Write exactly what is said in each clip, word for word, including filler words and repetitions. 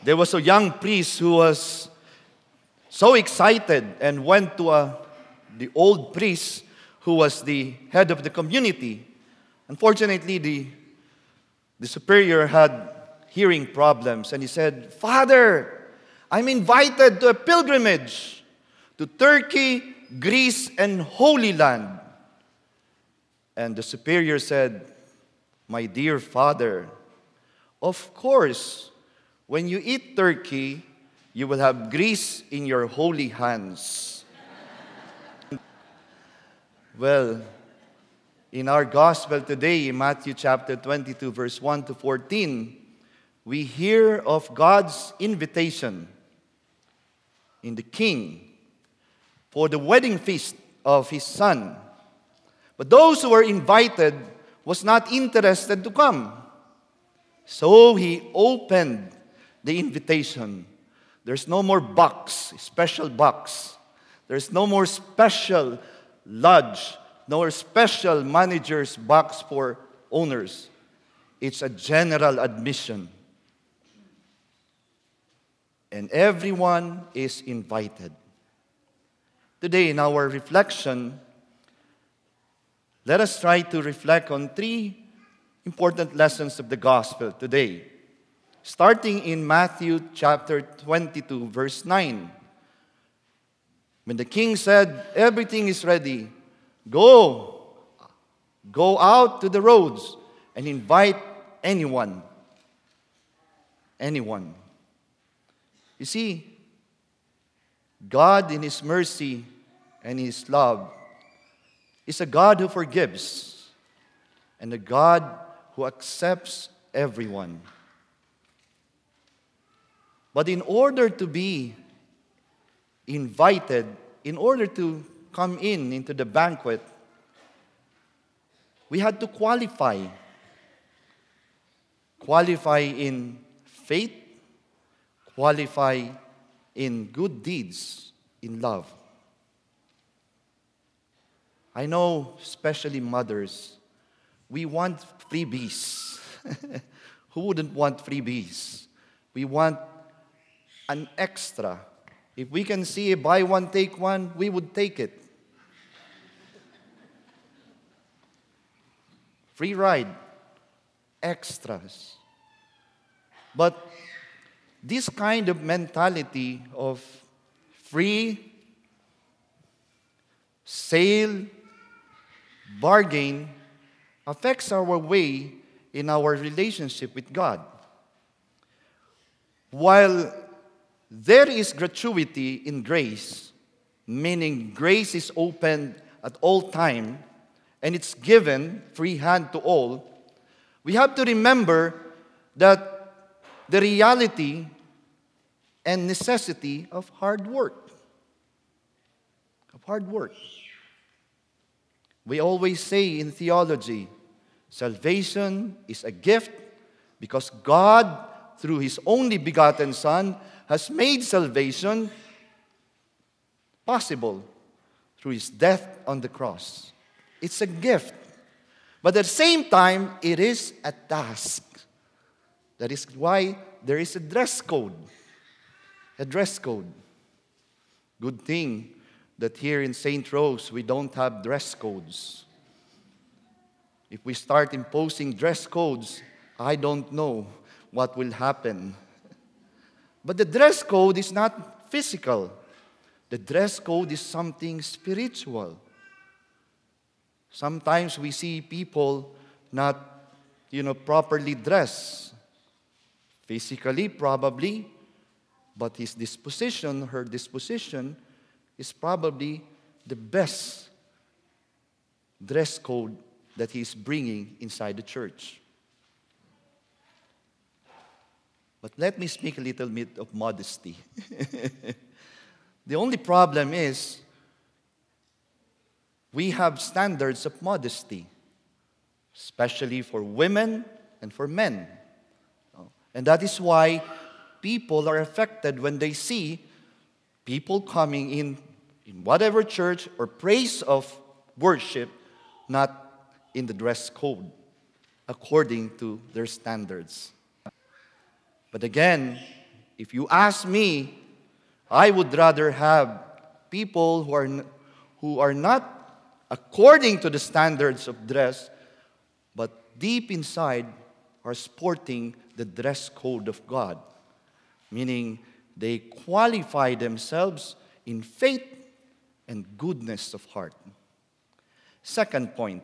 There was a young priest who was so excited and went to a, the old priest who was the head of the community. Unfortunately, the, the superior had hearing problems, and he said, "Father, I'm invited to a pilgrimage to Turkey, Greece, and Holy Land." And the superior said, "My dear father, of course, when you eat turkey, you will have grease in your holy hands." Well, in our gospel today, in Matthew chapter twenty-two, verse one to fourteen, we hear of God's invitation in the king for the wedding feast of his son. But those who were invited was not interested to come. So he opened the invitation. There's no more box, special box. There's no more special lodge, no more special manager's box for owners. It's a general admission. And everyone is invited. Today, in our reflection, let us try to reflect on three important lessons of the gospel today. Starting in Matthew chapter twenty-two, verse nine. When the king said, "Everything is ready, go, go out to the roads and invite anyone." Anyone. You see, God in His mercy and His love is a God who forgives and a God who accepts everyone. But in order to be invited, in order to come in into the banquet, we had to qualify. Qualify in faith, qualify in good deeds, in love. I know, especially mothers, we want freebies. Who wouldn't want freebies? We want an extra. If we can see a buy one, take one, we would take it. Free ride, extras. But this kind of mentality of free, sale, bargain affects our way in our relationship with God. While there is gratuity in grace, meaning grace is open at all time and it's given free hand to all, we have to remember that the reality and necessity of hard work. Of hard work. We always say in theology, salvation is a gift because God, through His only begotten Son, has made salvation possible through His death on the cross. It's a gift. But at the same time, it is a task. That is why there is a dress code. A dress code. Good thing that here in Saint Rose, we don't have dress codes. If we start imposing dress codes, I don't know what will happen. But the dress code is not physical. The dress code is something spiritual. Sometimes we see people not, you know, properly dressed. Physically, probably, but his disposition, her disposition, is probably the best dress code that he's bringing inside the church. But let me speak a little bit of modesty. The only problem is we have standards of modesty, especially for women and for men. And that is why people are affected when they see people coming in in whatever church or place of worship, not in the dress code, according to their standards. But again, if you ask me, I would rather have people who are, n- who are not according to the standards of dress, but deep inside are sporting the dress code of God, meaning they qualify themselves in faith and goodness of heart. Second point,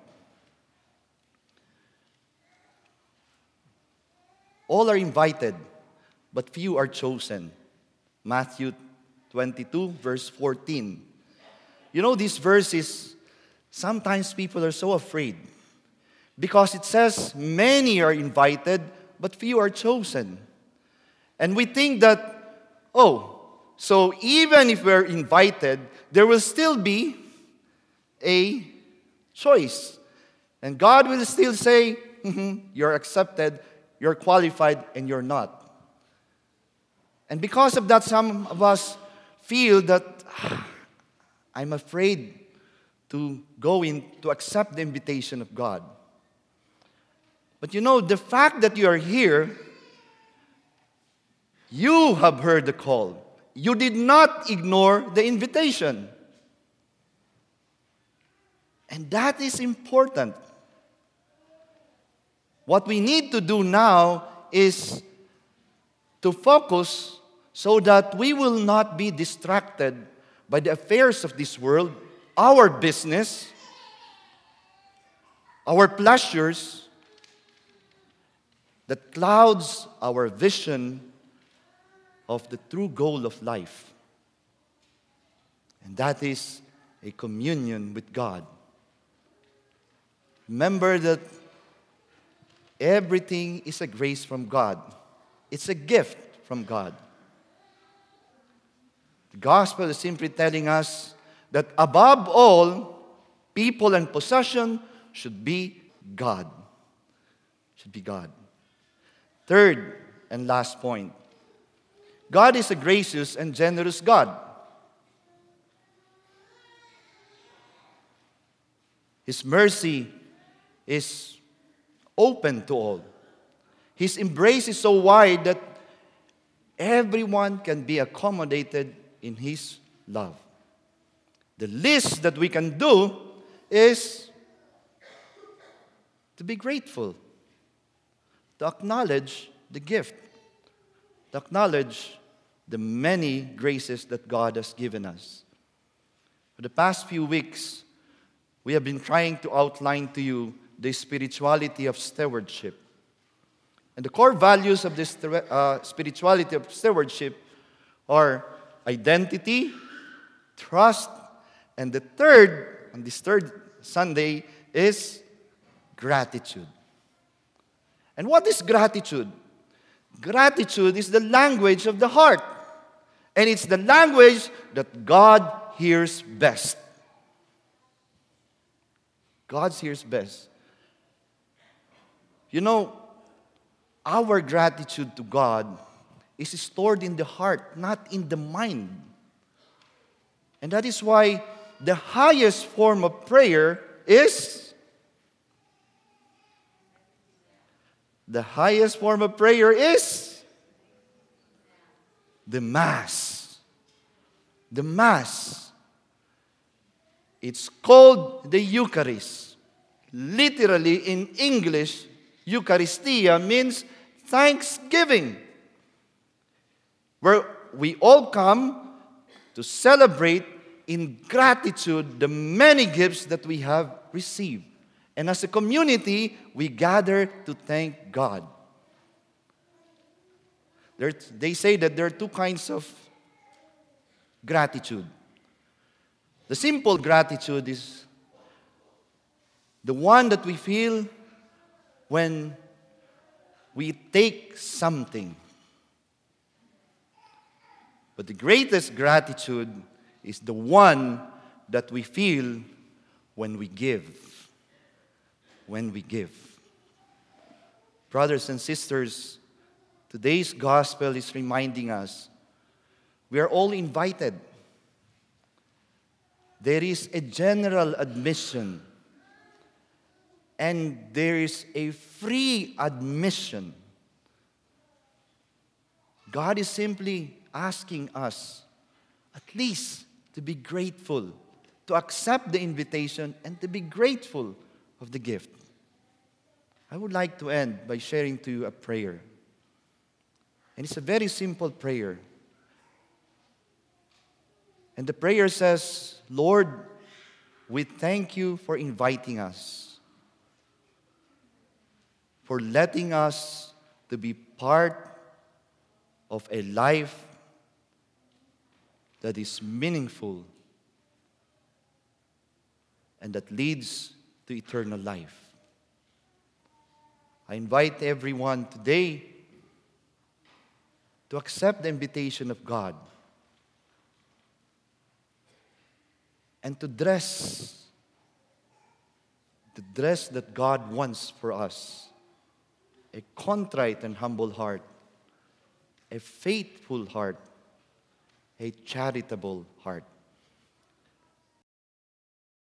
all are invited, but few are chosen. Matthew twenty-two, verse fourteen. You know, this verse is, sometimes people are so afraid because it says many are invited, but few are chosen. And we think that, oh, so even if we're invited, there will still be a choice. And God will still say, "Mhm, you're accepted, you're qualified, and you're not." And because of that, some of us feel that "Ah, I'm afraid to go in to accept the invitation of God." But you know, the fact that you are here, you have heard the call. You did not ignore the invitation. And that is important. What we need to do now is to focus so that we will not be distracted by the affairs of this world, our business, our pleasures, that clouds our vision of the true goal of life. And that is a communion with God. Remember that everything is a grace from God. It's a gift from God. The gospel is simply telling us that above all, people and possession should be God. Should be God. Third and last point. God is a gracious and generous God. His mercy is open to all. His embrace is so wide that everyone can be accommodated in His love. The least that we can do is to be grateful, to acknowledge the gift, to acknowledge the many graces that God has given us. For the past few weeks, we have been trying to outline to you the spirituality of stewardship. And the core values of this uh, spirituality of stewardship are identity, trust, and the third, on this third Sunday, is gratitude. And what is gratitude? Gratitude is the language of the heart. And it's the language that God hears best. God hears best. You know, our gratitude to God is stored in the heart, not in the mind. And that is why the highest form of prayer is the highest form of prayer is the Mass. The Mass. It's called the Eucharist. Literally in English, Eucharistia means thanksgiving, where we all come to celebrate in gratitude the many gifts that we have received. And as a community, we gather to thank God. There, they say that there are two kinds of gratitude. The simple gratitude is the one that we feel when we take something. But the greatest gratitude is the one that we feel when we give. When we give. Brothers and sisters, today's gospel is reminding us we are all invited. There is a general admission and there is a free admission. God is simply asking us at least to be grateful, to accept the invitation, and to be grateful of the gift. I would like to end by sharing to you a prayer. And it's a very simple prayer. And the prayer says, Lord, we thank you for inviting us, for letting us to be part of a life that is meaningful and that leads to eternal life. I invite everyone today to accept the invitation of God and to dress the dress that God wants for us, a contrite and humble heart, a faithful heart, a charitable heart.